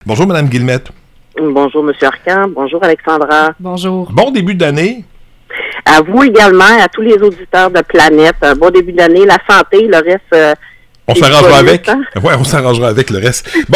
Bonjour, Mme Guillemette. Bonjour, M. Arcan. Bonjour, Alexandra. Bonjour. Bon début d'année. À vous également, à tous les auditeurs de Planète. Un bon début d'année. La santé, le reste... On s'arrangera avec. Hein? Oui, on s'arrangera avec le reste. Bon,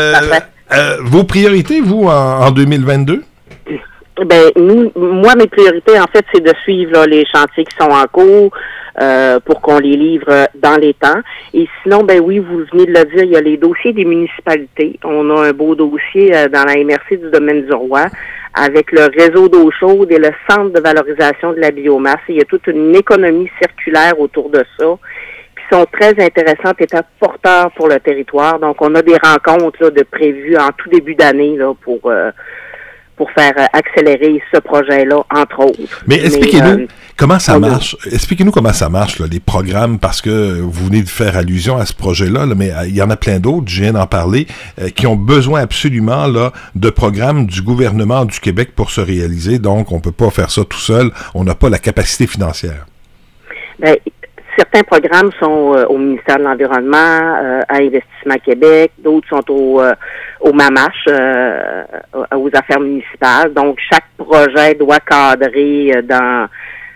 vos priorités, vous, en 2022? Ben, moi, mes priorités, en fait, c'est de suivre là, les chantiers qui sont en cours pour qu'on les livre dans les temps. Et sinon, ben oui, vous venez de le dire, il y a les dossiers des municipalités. On a un beau dossier dans la MRC du domaine du Roi avec le réseau d'eau chaude et le centre de valorisation de la biomasse. Et il y a toute une économie circulaire autour de ça qui sont très intéressantes et porteurs pour le territoire. Donc, on a des rencontres là, de prévues en tout début d'année là, pour faire accélérer ce projet-là, entre autres. Mais expliquez-nous comment ça marche. Expliquez-nous comment ça marche, là, les programmes, parce que vous venez de faire allusion à ce projet-là, là, mais il y en a plein d'autres, je viens d'en parler, qui ont besoin absolument là, de programmes du gouvernement du Québec pour se réaliser. Donc, on peut pas faire ça tout seul. On n'a pas la capacité financière. Ben, certains programmes sont au ministère de l'Environnement, à Investissement Québec, d'autres sont au MAMACH, aux affaires municipales. Donc, chaque projet doit cadrer dans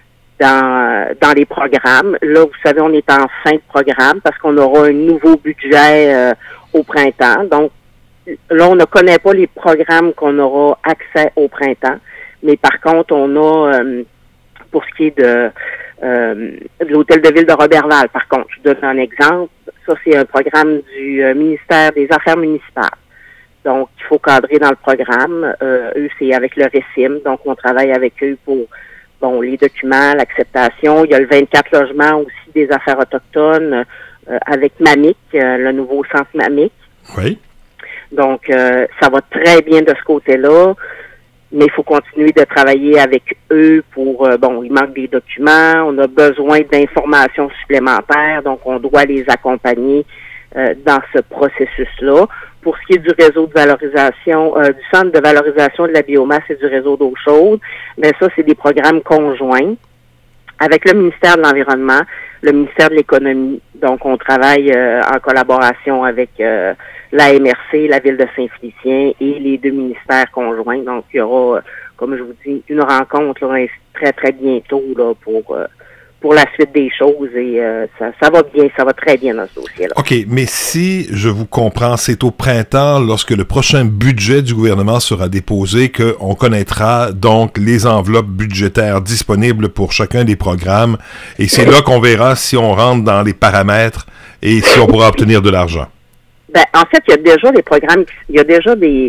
les programmes. Là, vous savez, on est en fin de programme parce qu'on aura un nouveau budget au printemps. Donc, là, on ne connaît pas les programmes qu'on aura accès au printemps. Mais par contre, on a, pour ce qui est de l'hôtel de ville de Roberval, par contre, je donne un exemple. Ça, c'est un programme du ministère des Affaires municipales. Donc, il faut cadrer dans le programme. Eux, c'est avec le RECIM. Donc, on travaille avec eux pour, les documents, l'acceptation. Il y a le 24 logements aussi des affaires autochtones avec MAMIC, le nouveau centre MAMIC. Oui. Donc, ça va très bien de ce côté-là. Mais il faut continuer de travailler avec eux pour, il manque des documents, on a besoin d'informations supplémentaires, donc on doit les accompagner dans ce processus-là. Pour ce qui est du réseau de valorisation, du centre de valorisation de la biomasse et du réseau d'eau chaude, mais ça, c'est des programmes conjoints avec le ministère de l'Environnement, le ministère de l'Économie. Donc, on travaille en collaboration avec la MRC, la Ville de Saint-Félicien et les deux ministères conjoints. Donc, il y aura, comme je vous dis, une rencontre là, très, très bientôt là, pour la suite des choses et ça va bien, ça va très bien dans ce dossier-là. OK, mais si je vous comprends, c'est au printemps, lorsque le prochain budget du gouvernement sera déposé, qu'on connaîtra donc les enveloppes budgétaires disponibles pour chacun des programmes et c'est là qu'on verra si on rentre dans les paramètres et si on pourra obtenir de l'argent. Ben, en fait, il y a déjà des programmes, il y a déjà des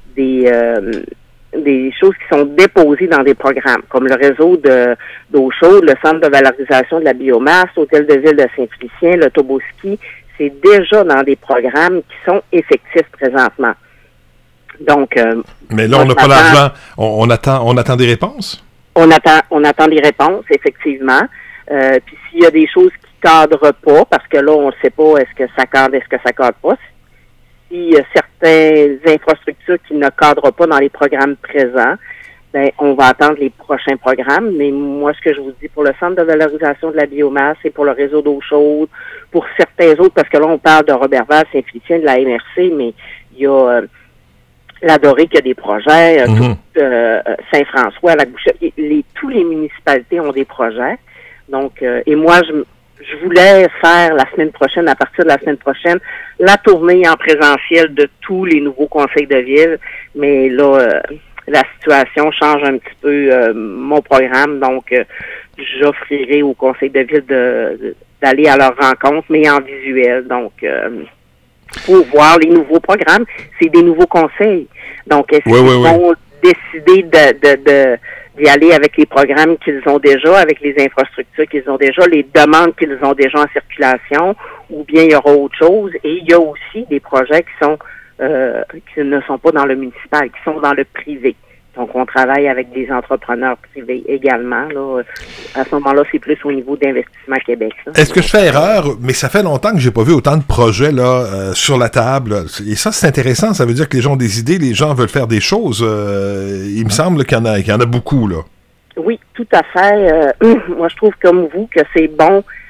choses qui sont déposées dans des programmes, comme le réseau d'eau chaude, le centre de valorisation de la biomasse, l'hôtel de ville de Saint-Félicien, le Toboski, c'est déjà dans des programmes qui sont effectifs présentement. Donc, mais là, on n'a pas l'argent. On attend des réponses? On attend des réponses, effectivement. Puis s'il y a des choses qui cadrent pas, parce que là, on ne sait pas est-ce que ça cadre pas. S'il y a certaines infrastructures qui ne cadrent pas dans les programmes présents, ben on va attendre les prochains programmes. Mais moi, ce que je vous dis pour le centre de valorisation de la biomasse et pour le réseau d'eau chaude, pour certains autres, parce que là, on parle de Roberval, Saint-Félicien, de la MRC, mais il y a la Dorée qui a des projets, Saint-François, la Bouchette, tous les municipalités ont des projets. Donc, et moi, je voulais faire la semaine prochaine, à partir de la semaine prochaine, la tournée en présentiel de tous les nouveaux conseils de ville. Mais là, la situation change un petit peu mon programme. Donc, j'offrirai au conseil de ville d'aller à leur rencontre, mais en visuel. Donc, pour voir les nouveaux programmes, c'est des nouveaux conseils. Donc, est-ce qu'ils vont décider d'y aller avec les programmes qu'ils ont déjà, avec les infrastructures qu'ils ont déjà, les demandes qu'ils ont déjà en circulation, ou bien il y aura autre chose. Et il y a aussi des projets qui ne sont pas dans le municipal, qui sont dans le privé. Donc, on travaille avec des entrepreneurs privés également. Là. À ce moment-là, c'est plus au niveau d'Investissement Québec. Là. Est-ce que je fais erreur? Mais ça fait longtemps que j'ai pas vu autant de projets là sur la table. Et ça, c'est intéressant. Ça veut dire que les gens ont des idées, les gens veulent faire des choses. Il me semble qu'il y en a beaucoup, là. Oui, tout à fait. Moi, je trouve comme vous que c'est bon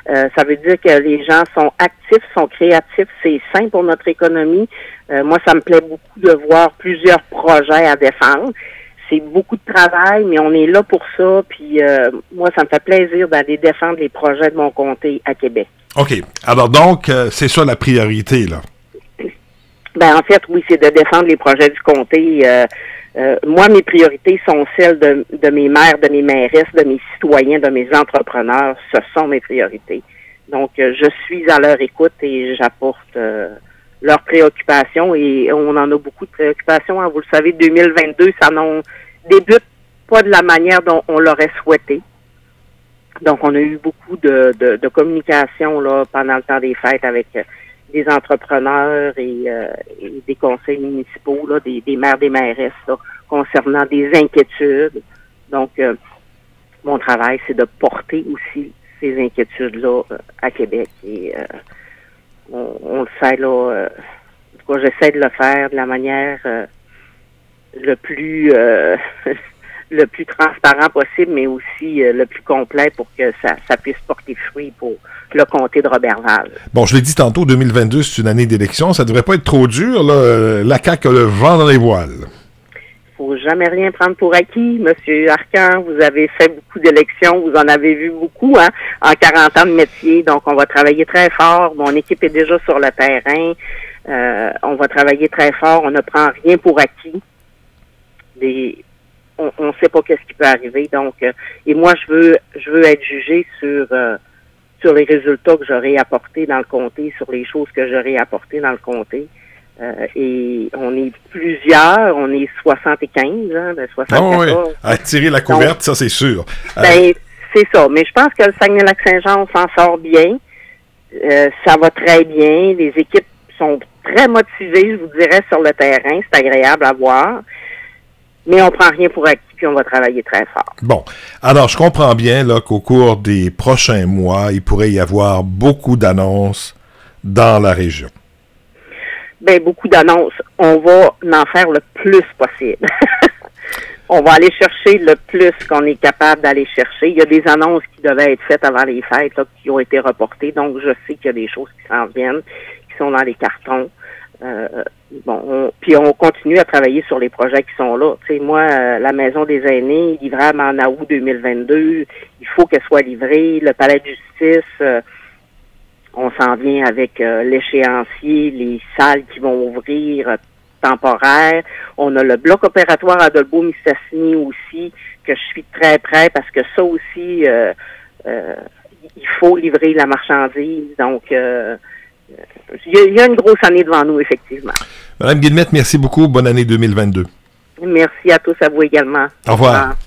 Ça veut dire que les gens sont actifs, sont créatifs. C'est sain pour notre économie. Moi, ça me plaît beaucoup de voir plusieurs projets à défendre. C'est beaucoup de travail, mais on est là pour ça. Puis moi, ça me fait plaisir d'aller défendre les projets de mon comté à Québec. OK. Alors donc, c'est ça la priorité, là. Ben en fait, oui, c'est de défendre les projets du comté. Moi, mes priorités sont celles de mes maires, de mes mairesses, de mes citoyens, de mes entrepreneurs. Ce sont mes priorités. Donc, je suis à leur écoute et j'apporte leurs préoccupations. Et on en a beaucoup de préoccupations. Hein. Vous le savez, 2022, ça débute pas de la manière dont on l'aurait souhaité. Donc, on a eu beaucoup de communication là pendant le temps des fêtes avec des entrepreneurs et des conseils municipaux, là, des maires, des mairesses, là, concernant des inquiétudes. Donc, mon travail, c'est de porter aussi ces inquiétudes-là à Québec. Et on le fait, là, en tout cas, j'essaie de le faire de la manière le plus le plus transparent possible, mais aussi le plus complet pour que ça puisse porter fruit pour le comté de Roberval. Bon, je l'ai dit tantôt, 2022, c'est une année d'élection. Ça devrait pas être trop dur, là. La CAQ a le vent dans les voiles. Faut jamais rien prendre pour acquis, Monsieur Arcan. Vous avez fait beaucoup d'élections, vous en avez vu beaucoup, hein, en 40 ans de métier. Donc, on va travailler très fort. Mon équipe est déjà sur le terrain. On va travailler très fort. On ne prend rien pour acquis. On ne sait pas qu'est-ce qui peut arriver. Donc, et moi, je veux être jugé sur les résultats que j'aurai apportés dans le comté, sur les choses que j'aurai apportées dans le comté. Et on est plusieurs, on est 75, hein, de 74. Oh oui, à tirer la couverte, donc, ça c'est sûr. Ben, c'est ça. Mais je pense que le Saguenay-Lac-Saint-Jean, on s'en sort bien. Ça va très bien. Les équipes sont très motivées, je vous dirais, sur le terrain. C'est agréable à voir. Mais on prend rien pour acquis, puis on va travailler très fort. Bon. Alors, je comprends bien là qu'au cours des prochains mois, il pourrait y avoir beaucoup d'annonces dans la région. Ben, beaucoup d'annonces. On va en faire le plus possible. On va aller chercher le plus qu'on est capable d'aller chercher. Il y a des annonces qui devaient être faites avant les fêtes, là, qui ont été reportées. Donc, je sais qu'il y a des choses qui s'en viennent, qui sont dans les cartons. Puis on continue à travailler sur les projets qui sont là. Tu sais, moi, la maison des aînés, livrable en août 2022, il faut qu'elle soit livrée. Le palais de justice, on s'en vient avec l'échéancier, les salles qui vont ouvrir temporaires. On a le bloc opératoire à Dolbeau-Mistassini aussi, que je suis très près parce que ça aussi, il faut livrer la marchandise. Donc, il y a une grosse année devant nous, effectivement. Madame Guillemette, merci beaucoup. Bonne année 2022. Merci à tous, à vous également. Au revoir.